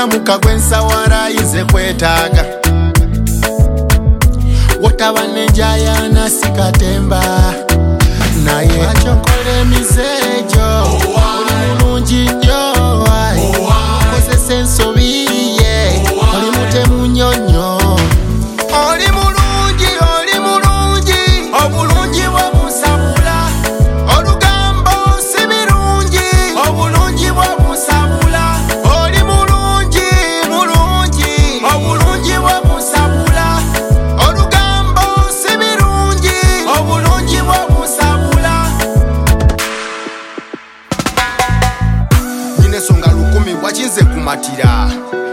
olinga mukagwensa warayinze kwetaaga wotabanenjaya nasikatemba naye akyokole emizejo oli mulungi nnyo kozesa ensobiye oli mutemu nnyonnyo oli mulungi obulungi bwobusabula olugambo si birungi obulungi bwobusabula oli mulungi obulungi bwobusabula olugambo si birungi obulungi bwobusabula nyine songa lukumi wakinze kumatira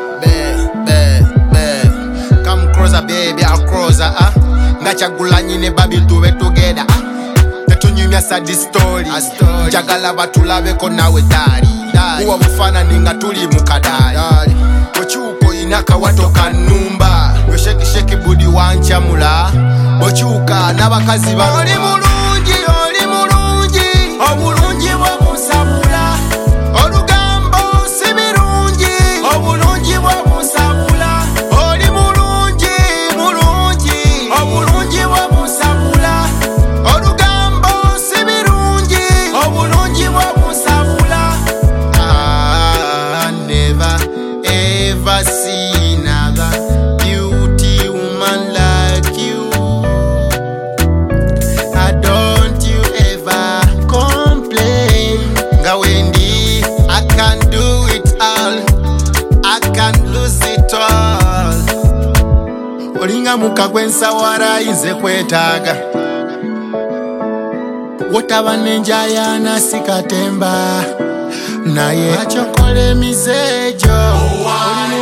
come closer baby I'll closer nga chagula nyine babi tuwe together tetunyumya sad story njagala batulabeko nawe dali kuwa bufaananyi nga tuli mu kadali okyuko inaka watoka nnumba weshekisheki budi wanchamula okyuka n'abakazi ba oli mulungi obulungi bwobusabula olugambo si birungi obulungi bwobusabula oli mulungi obulungi bwobusabula olugambo si birungi obulungi bwobusabula never ever seen another beauty woman like you. Don't you ever complain. Gawendi, I can do it all. I can lose it all. Olinga mukagwensa warayinze kwetaaga wotabanenjaya nasikatemba naye akyokole emizejo oli